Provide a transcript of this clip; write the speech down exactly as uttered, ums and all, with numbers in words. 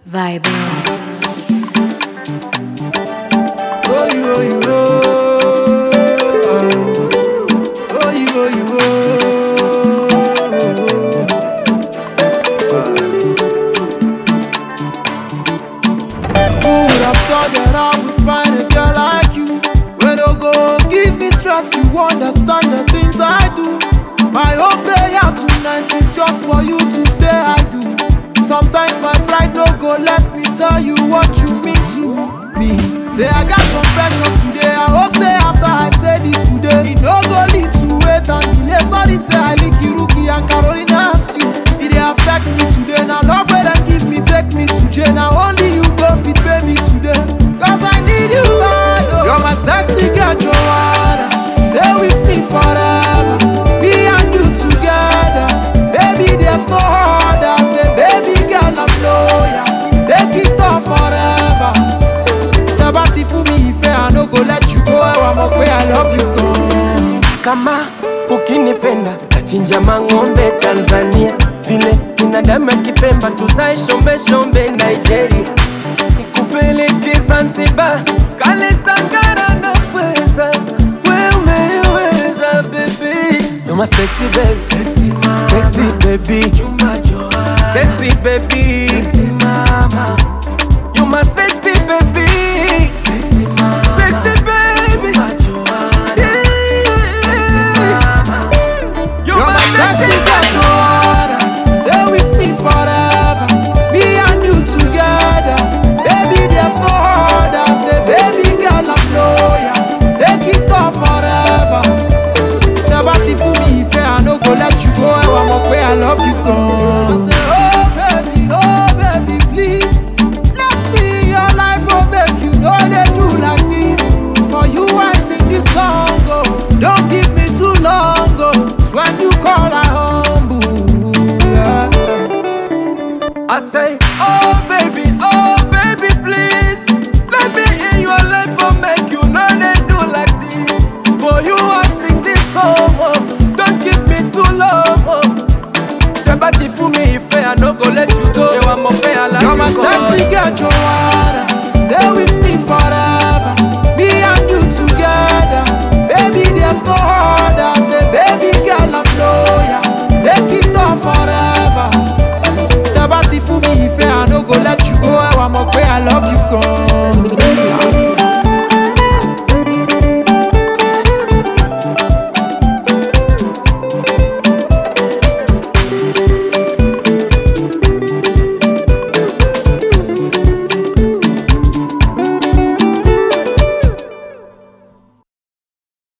Vibe. Oh you, oh you, oh. Oh you, oh you, oh. Who would have thought that I would find a girl like you? Where don't go give me stress, you understand the things I do. My whole prayer tonight is just for you to say I do. Sometimes my pride no go let me tell you what you mean to me. Say I got confession today, I hope say after I say this today, it no go lead to wait and delay. Sorry say I lick you Rookie and Carolina stew. It dey affect me today, now love where them give me, take me to jail. Now only you go fit pay me today, cause I need you bad. Oh. You're my sexy girl, Joanna. Stay with me forever, me and you together. Baby, there's no other. Say baby girl, I'm loyal. Take it on forever. Tabati for me, if I no go let you go. I'm up where I love you gone. Kama ukinipenda tachinja mang'ombe Tanzania, vile binadamu akipemba tuzae shombe shombe Nigeria, nikupeleke Zanzibar kale Sangara na pweza, we umeweza baby. You're my sexy baby, sexy mama, sexy baby, Juma Joa, sexy baby, sexy mama. You're my sexy baby, sexy mama, sexy baby, Juma Joa, yeah. Sexy mama. You're, You're my sexy girl, Joanna. Stay with me forever, me and you together. Baby, there's no other. Say baby girl, I'm loyal. Take it on forever. Tabati for me, if I no go let you go. I'm up where I love you gone. I say, oh baby, oh baby, please. Let me in your life, oh make you know they do like this. For you I sing this song, oh. Don't give me too long, oh. It's when you call I humble, yeah. I said